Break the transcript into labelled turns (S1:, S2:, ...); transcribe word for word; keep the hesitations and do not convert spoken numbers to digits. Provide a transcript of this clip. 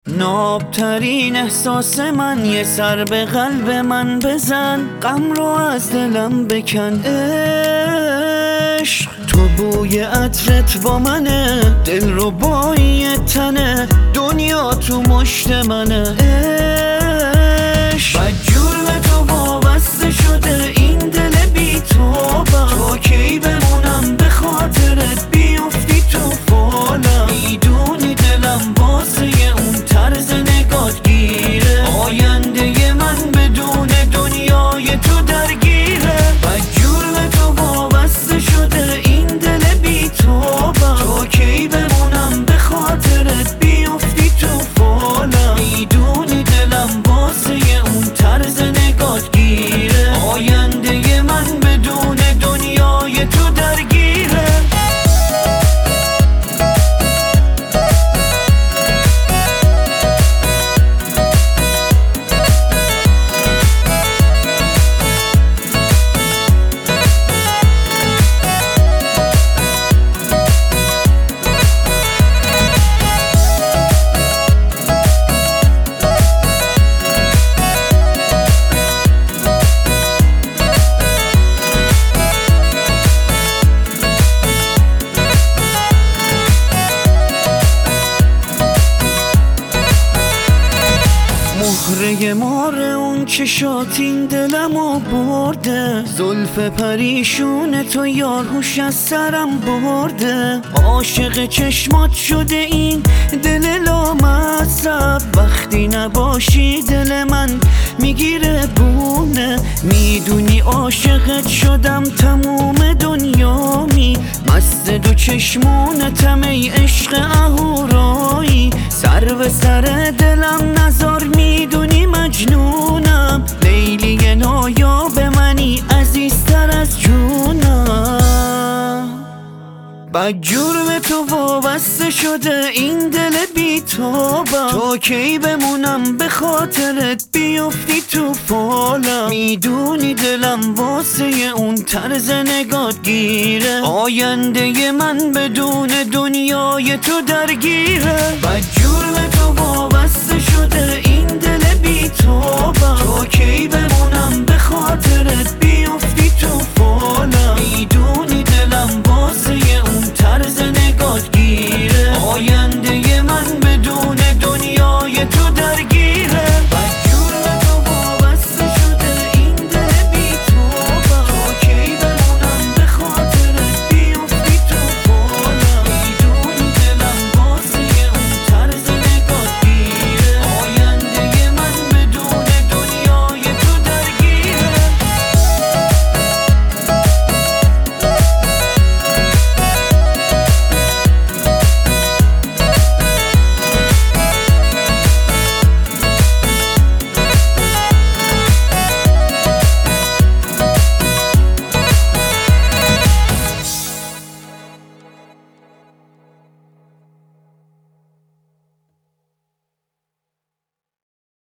S1: نابترین احساس من، یه سر به قلب من بزن، غم رو از دلم بکن. عشق تو بوی عطرت با منه، دل رو بایی تنه، دنیا تو مشت منه. عشق بدجور به تو وابسته شده این دل بی توبه، تو کی بمونم به خاطرت بیفتی تو فالم. میدونی دلم واسه اون طرز نگات گیره، آینده من بدون دنیای تو درگیره. بدجور به تو وابسته شده این دل بی توبه، تو کی بمونم به خاطرت بیفتی تو فالم. میدونی دلم واسه اون طرز نگات گیره، آینده من بدون دنیای تو درگیره. مهره مار اون چشات این دلمو برده، زلف پریشون تو یار هوش از سرم برده. عاشق چشمات شده این دل لامصب، وقتی نباشی دل من میگیره بونه. میدونی عاشقت شدم تموم دنیامی، مست دو چشمونتم ای عشق اهورایی. سر به سر دلم نزار میدونی مجنونم، لیلی نایاب منی عزیزتر از جونم. بدجور به تو وابسته شده این دل بی توبه، تو کی بمونم به خاطرت بیفتی تو فالم. میدونی دلم واسه اون طرز نگات گیره، آینده من بدون دنیای تو درگیره. بدجور به تو وابسته شده این دل بی توبه، تو کی بمونم به خاطرت بیفتی تو فالم. میدونی دلم واسه اون طرز نگات گیره، آینده